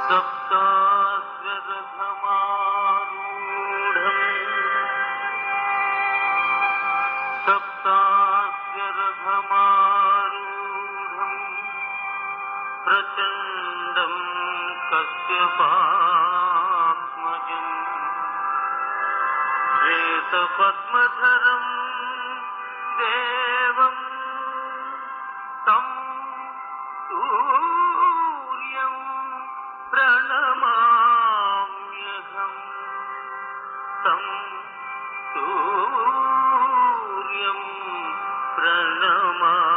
सप्तास्यरथमारूढम् प्रचण्डम् कश्यपात्मजम् श्वेतपद्मधरम् देवम् तं सूर्यं प्रणमाम्यहम् तं सूर्यं प्रणमाम्यहम्।